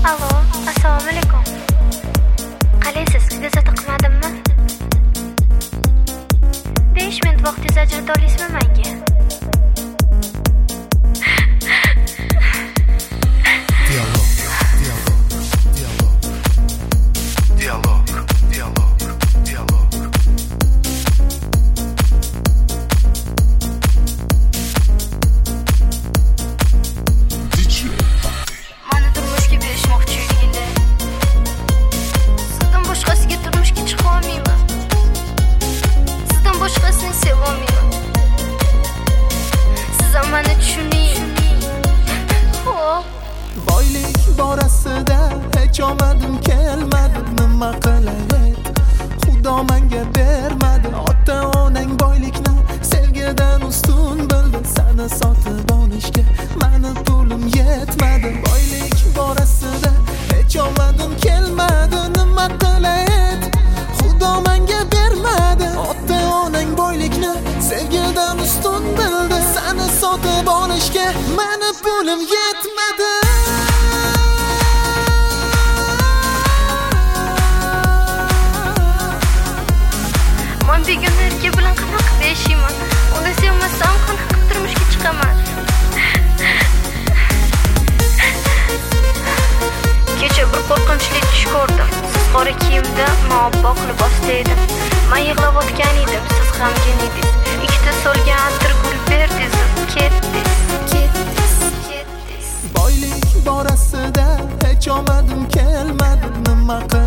Alo, assalomu alaykum. Qalaysiz? Bezovta qilmadimmi? 5 minut vaqtingizni ajrata olasizmi menga? Boylik borasida hech omadim kelmadi, nima qilay? Xudo menga bermadi. Ota-onang boylikni sevgidan ustun bildi. Seni sotib olishga meni pulim yetmadi. Boylik borasida hech omadim kelmadi, nima qilay? Xudo menga bermadi. Ota-onang boylikni sevgidan ustun bildi. Seni sotib olishga meni pulim yetmadi. Begonalarga bilan qanaqa yashayman? Uni sevmasam qanaqa turmushga chiqaman? Kecha bir qo'rqinchli tush ko'rdim. Siz qora kiyimda, men oppoq libosda edim. Men yig'layotgan edim, siz g'amgin edingiz. Ikkita so'lgan atir gul berdingiz, ketdingiz. Boylik borasida hech omadim kelmadi, nima qilay?